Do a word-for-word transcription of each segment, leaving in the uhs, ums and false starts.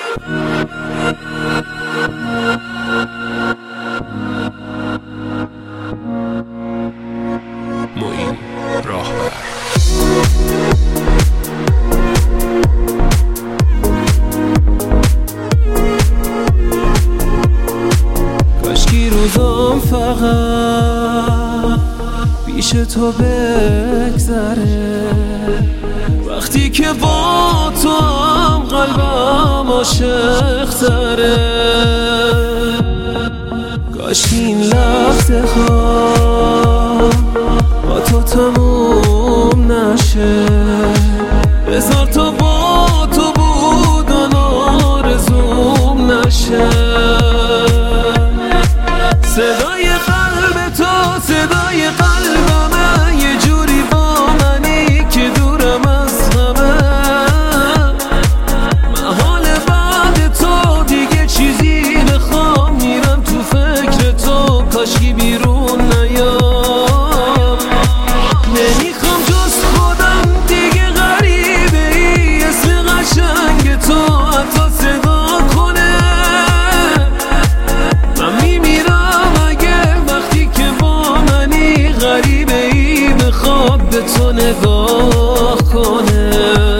معین راهبر. کاشکی روزام فقط پیش تو بگذره، وقتی که با تو هم قلبم عاشق تره. کاشکی این لحظه ها با تو تموم نشه، بذار تو با تو بودن آرزوم نشه. صدای قلب تو صدای قلبمه، یه جوری با منی که دورم از همه. محال بعد تو دیگه چیزی بخوام، میرم تو فکر تو، کاشکی بیرون نیام. نمیخوام جز خودم دیگه غریبه ای، اسم قشنگ تو حتی صدا کنه. من میمیرم اگه وقتی که با منی، غریبه ای بخواب به تو نگاه کنه.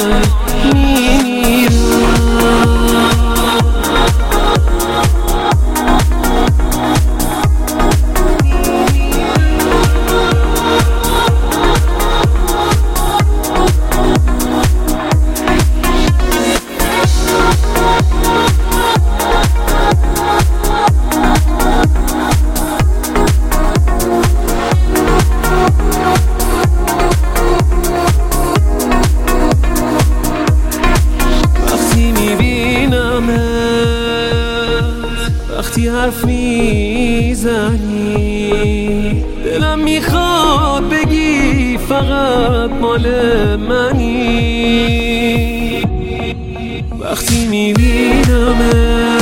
وقتی حرف میزنی دلم میخواد بگی فقط مال منی. وقتی میبینم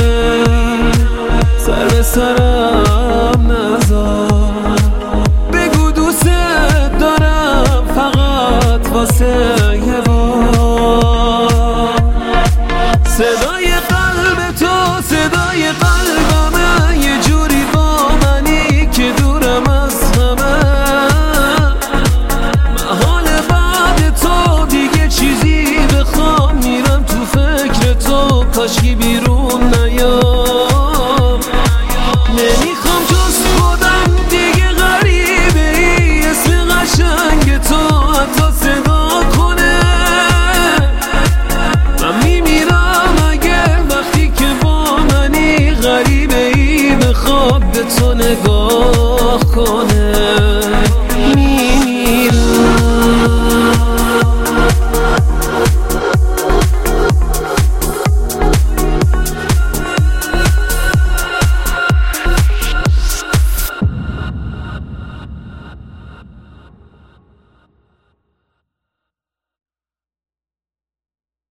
سر به سرم نذار، بگو دوست دارم فقط واسه یه بار. صدای قلب تو صدای قلبمه، یه جوری با منی که دورم از همه. محال بعد تو دیگه چیزی بخوام، میرم تو فکر تو، کاشکی بیرون نیام. نمیخوام جز خودم دیگه غریبه ای، اسم قشنگ تو حتی صدا کنه. من میمیرم اگه وقتی که با منی، غریبه ای بخواب به تو نگاه کنه.